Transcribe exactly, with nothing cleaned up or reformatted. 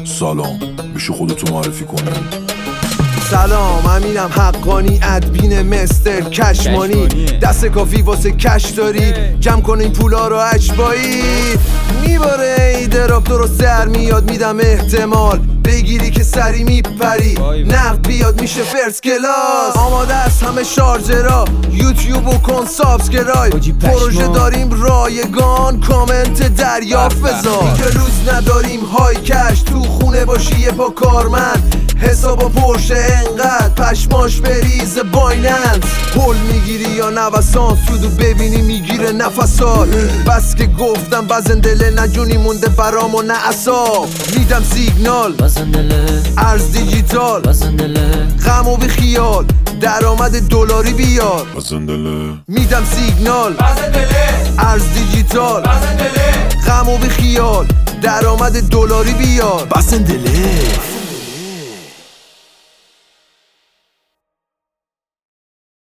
سلام، میشه خودتو معرفی کنی؟ سلام، امینم حقانی، ادبین مستر کشمانی. دست کافی واسه کش داری؟ جمع کن این پولا رو اجبایی. میباره ای دراب درست در میاد، میدم احتمال بگیری که سری میپری. نقد بیاد میشه فرست کلاس. آماده است همه شارژرها، یوتیوب و کن سابسکرایب. پروژه داریم رایگان، کامنت دریافت بذار. اینجا روز نداریم های کش، تو خونه باشی یه پا کارمند. حسابا پرشه انقدر پشماش بریز بایننس. پول میگیری یا نوسان، سودو ببینی میگیره نفسات. بس که گفتم بزندله، نه جونی مونده برام و نه اصاب. میدم سیگنال ارز دیجیتال، غم و بی خیال درآمد دلاری بیار. میدم سیگنال ارز دیجیتال، غم و بی خیال درآمد دلاری بیار. بسندله